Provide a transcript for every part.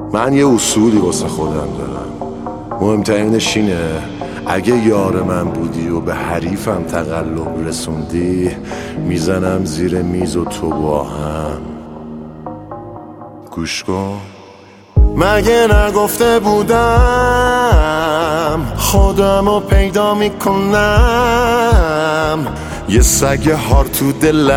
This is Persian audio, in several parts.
من یه اصولی واسه خودم دارم، مهمترینش اینه اگه یار من بودی و به حریفم تقلب رسوندی، میزنم زیر میز و تو با هم. گوش کن، مگه نگفته بودم خودمو پیدا میکنم؟ یه سگ هار تو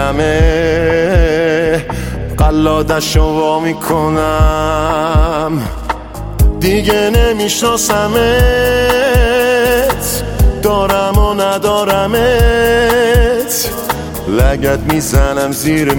دلمه، قلادشو وا میکنم. دیگه نمیشناسمت، دارم و ندارمت، لگد میزنم زیر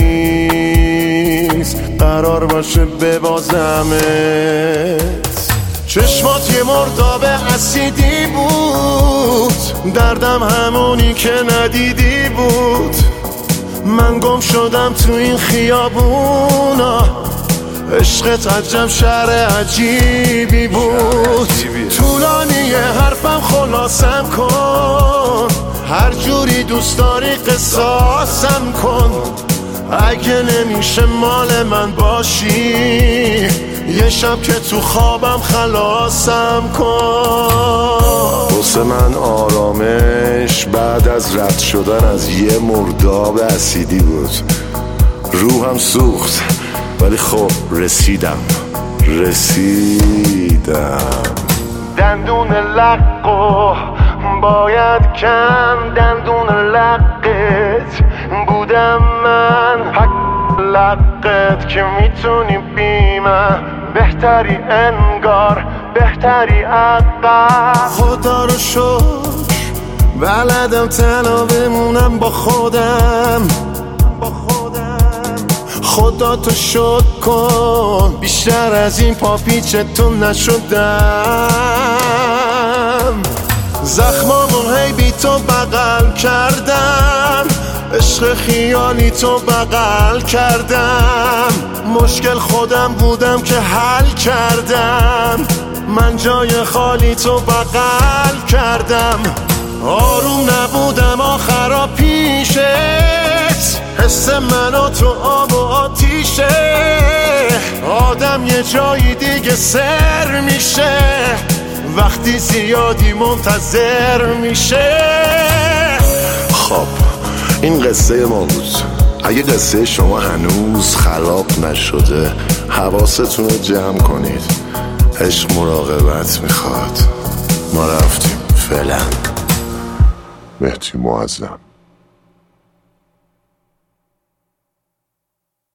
میز، قرار باشه ببازمت. چشمات یه مرداب اسیدی بود، دردم همونی که ندیدی بود. من گم شدم تو این خیابونا، عشقت عجب شعر عجیبی بود. طولانی حرفم خلاصم کن، هر جوری دوست داری قصاصم کن. اگه نمیشه مال من باشی، یه شب که تو خوابم خلاصم کن. واسه من آرامش بعد از رد شدن از یه مرداب اسیدی بود. روحم سوخت ولی خب رسیدم. دندون لقو باید کن، دندون لقت بودم من. حق لقت که میتونی بی من، بهتری انگار بهتری عقب. خدا رو شکر بلدم تنها بمونم با خودم. خدا تو شکر کن بیشتر از این پاپیچتون نشدم. زخمامون هی بی تو بغل کردم، عشق خیالی تو بغل کردم. مشکل خودم بودم که حل کردم، من جای خالی تو بغل کردم. آروم نبودم آخرا پیشت، حس من و تو آب و آتیشه. آدم یه جایی دیگه سر میشه، وقتی زیادی منتظر میشه. خب این قصه ما بود. اگه قصه شما هنوز خراب نشده، حواستون رو جمع کنید. عشق مراقبت میخواد. ما رفتیم فعلا. مهدی معظم.